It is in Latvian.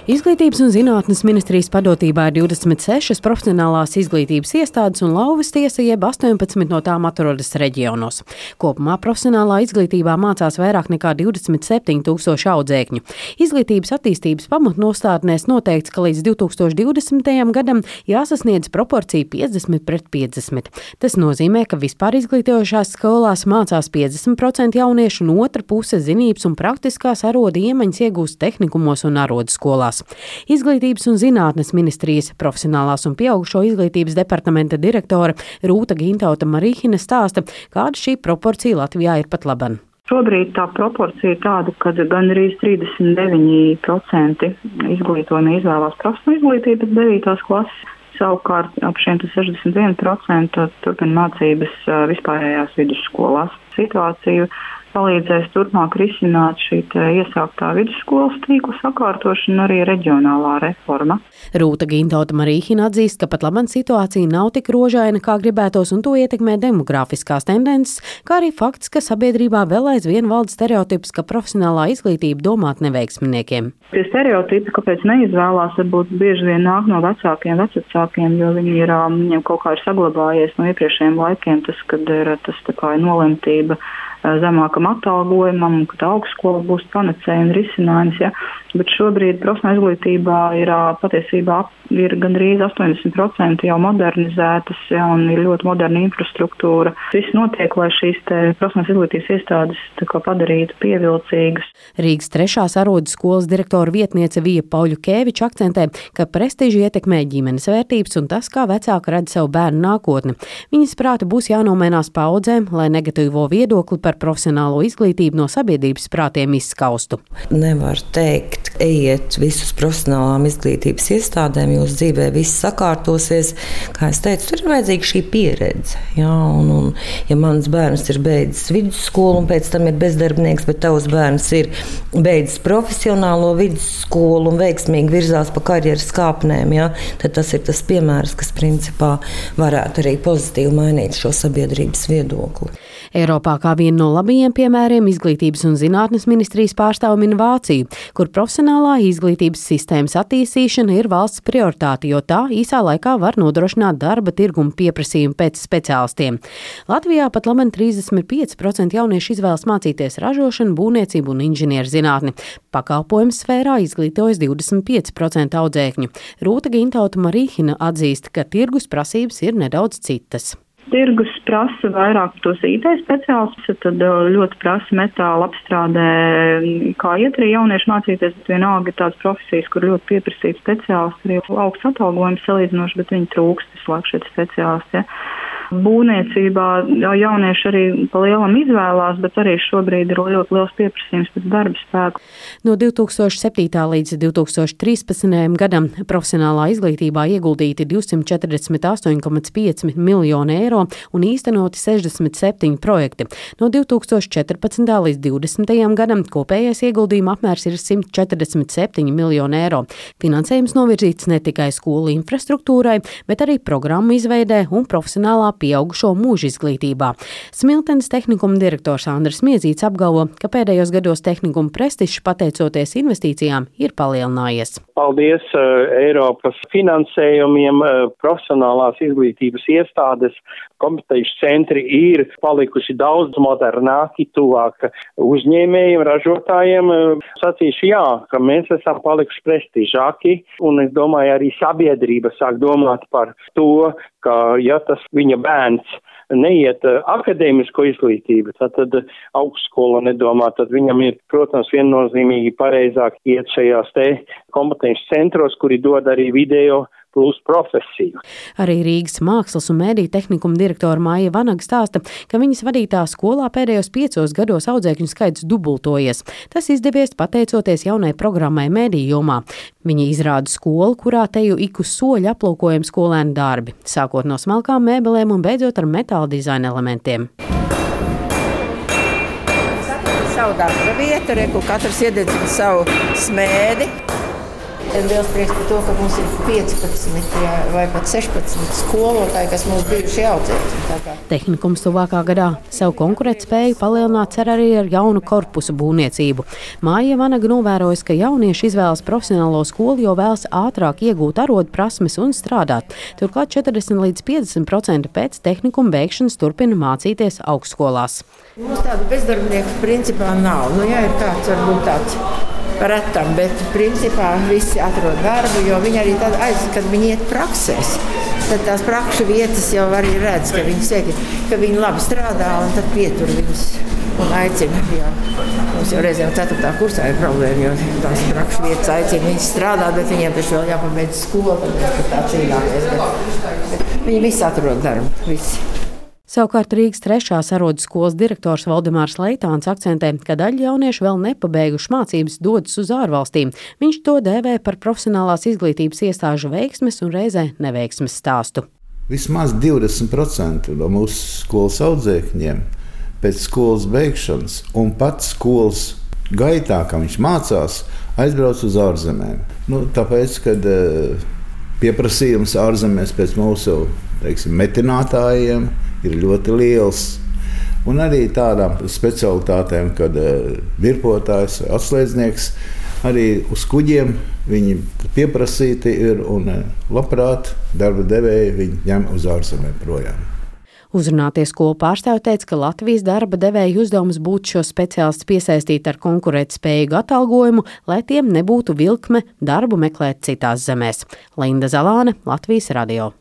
Izglītības un zinātnes ministrijas padotībā ir 26 profesionālās izglītības iestādes un lauvas tiesa, jeb 18 no tām atrodas reģionos. Kopumā profesionālā izglītībā mācās vairāk nekā 27 000 audzēkņu. Izglītības attīstības pamatnostādnēs noteikts, ka līdz 2020. gadam jāsasniedz proporcija 50:50. Tas nozīmē, ka vispār izglītojošās skolās mācās 50% jauniešu un otra puse zinības un praktiskās arodu iemaņas iegūst tehnikumos un arodu skolās. Izglītības un zinātnes ministrijas profesionālās un pieaugušo izglītības departamenta direktore Rūta Gintauta Marīhina stāsta, kāda šī proporcija Latvijā ir pat laban. Šobrīd tā proporcija ir tāda, ka gandrīz 39% izglītojumi izvēlās profesionālu izglītību pēc 9. klases. Savukārt ap šiem 61% turpina mācības vispārējās vidusskolās. Situāciju palīdzēs turpmāk risināt šī iesāktā vidusskolas tīkla sakārtošana un arī reģionālā reforma. Rūta Gintauta Marīhina atzīst, ka pat labam situācija nav tik rožaina, kā gribētos, un to ietekmē demografiskās tendences, kā arī fakts, ka sabiedrībā vēl aizvien valda stereotips, ka profesionālā izglītība domāt neveiksminiekiem. Tie stereotipi, kāpēc neizvēlās, varbūt bieži vien nāk no vecākiem, jo viņiem kaut kā ir saglabājies no iepriekšējiem laikiem, tas, kad ir tā kā nolemtība zemākam atalgojumam, kad augstskola būs panacēja un risinājums, ja. Bet šobrīd profesionālā izglītībā patiesībā ir gandrīz 80% jau modernizētas, ja, un ir ļoti moderna infrastruktūra. Viss notiek, lai šīs profesionālās izglītības iestādes padarītu pievilcīgas. Rīgas 3. arodu skolas direktora vietniece Vija Pauļukeviča akcentē, ka prestiži ietekmē ģimenes vērtības un tas, kā vecāki redz savu bērnu nākotni. Viņas prāti būs jānomainās paudzēm, lai negatīvo viedokli par profesionālo izglītību no sabiedrības prātiem izskaustu. Nevar teikt, ejiet visus profesionālām izglītības iestādēm, jūsu dzīvē viss sakārtosies. Kā es teicu, tur ir vajadzīga šī pieredze. Jā, un ja mans bērns ir beidzis vidusskolu un pēc tam ir bezdarbnieks, bet tavs bērns ir beidzis profesionālo vidusskolu un veiksmīgi virzās pa karjeras kāpnēm, jā, tad tas ir tas piemērs, kas principā varētu arī pozitīvi mainīt šo sabiedrības viedokli. Eiropā kā vienu no labajiem piemēriem Izglītības un zinātnes ministrijas pārstāv min Vāciju, kur profesionālā izglītības sistēmas attīstīšana ir valsts prioritāte, jo tā īsā laikā var nodrošināt darba tirgumu pieprasījumu pēc speciālistiem. Latvijā pat labi 35% jauniešu izvēlas mācīties ražošanu, būvniecību un inženierzinātni. Pakalpojumu sfērā izglītojas 25% audzēkņu. Rūta Gintauta Marīhina atzīst, ka tirgus prasības ir nedaudz citas. Tirgus prasa vairāk tos IT speciālistus, tad ļoti prasa metāla apstrādē, kā iet arī jaunieši mācīties, bet vienalga ir tādas profesijas, kur ļoti pieprasīt speciālisti, arī augsts atalgojums salīdzinoši, bet viņi trūkst vislāk šeit speciālisti. Ja. Būvniecībā jaunieši arī pa lielam izvēlās, bet arī šobrīd ir ļoti liels pieprasījums pēc darba spēku. No 2007. līdz 2013. gadam profesionālā izglītībā ieguldīti 248,5 miljoni eiro un īstenoti 67 projekti. No 2014. līdz 2020. gadam kopējais ieguldījuma apmērs ir 147 miljoni eiro. Finansējums novirzīts ne tikai skolu infrastruktūrai, bet arī programmu izveidē un profesionālā pieaugušo mūža izglītībā. Smiltenes tehnikuma direktors Andris Miezīts apgalvo, ka pēdējos gados tehnikuma prestižs pateicoties investīcijām ir palielinājies. Paldies Eiropas finansējumiem, profesionālās izglītības iestādes, kompetenci centri ir palikuši daudz modernāki, tuvāk uzņēmējiem, ražotājiem. Sacīšu jā, ka mēs esam palikuši prestižāki, un es domāju, arī sabiedrība sāk domāt par to, ka ja tas viņa bērns neiet akadēmisko izglītību, tad augstskola nedomā, tad viņam ir, protams, viennozīmīgi pareizāk iet šajās kompetenci centros, kuri dod arī video plus profesiju. Arī Rīgas mākslas un mēdīju tehnikuma direktora Maija Vanaga stāsta, ka viņas vadītā skolā pēdējos 5 gados audzēkņu skaits dubultojies. Tas izdevies pateicoties jaunai programmai mēdīju jomā. Viņa izrāda skolu, kurā teju ik uz soļa aplūkojam skolēnu darbi, sākot no smalkām mēbelēm un beidzot ar metāla dizaina elementiem. Savu darba vietu, kur katrs iededzina savu smēdi. Ir liels prieks par to, ka mums ir 15 vai pat 16 skolotāji, kas mums bijuši audzēti. Tehnikums tuvākā gadā savu konkurētspēju palielināt cer arī ar jaunu korpusu būvniecību. Māja Vanaga novērojas, ka jaunieši izvēlas profesionālo skolu, jo vēlas ātrāk iegūt arodu prasmes un strādāt. Turklāt 40 līdz 50% pēc tehnikuma beigšanas turpina mācīties augstskolās. Mums tādu bezdarbnieku principā nav. Ja ir kāds varbūt tāds retam, bet principā visi atrod darbu, jo viņi arī tad kad viņi iet praksēs. Tad tās prakšu vietas jau arī redz, ka viņi sēdi, ka viņi labi strādā un tad pietur viņus un aicina. Jo mums jau reizēm 4. kursā ir problēma, jo tās prakšu vietas aicina viņus strādāt, bet viņiem taču vēl jāpabeidz skolu, tad tā cīnāties. Bet viņi visi atrod darbu, visi. Savukārt Rīgas 3. arodu skolas direktors Valdemārs Leitāns akcentē, ka daļa jauniešu vēl nepabeiguši mācības dodas uz ārvalstīm. Viņš to dēvē par profesionālās izglītības iestāžu veiksmes un reizē neveiksmes stāstu. Vismaz 20% no mūsu skolas audzēkņiem pēc skolas beigšanas un pat skolas gaitā, kā viņš mācās, aizbrauc uz ārzemēm. Tāpēc, kad pieprasījums ārzemēs pēc mūsu metinātājiem ir ļoti liels. Un arī tādām specialitātēm, kad virpotājs vai atslēdznieks arī uz kuģiem viņi pieprasīti ir un labprāt darba devēji viņi ņem uz ārzemēm projām. Uzrunāties skolu pārstāvji teica, ka Latvijas darba devēju uzdevums būtu šo speciālistus piesaistīt ar konkurētspējīgu atalgojumu, lai tiem nebūtu vilkme darbu meklēt citās zemēs. Linda Zalāne, Latvijas radio.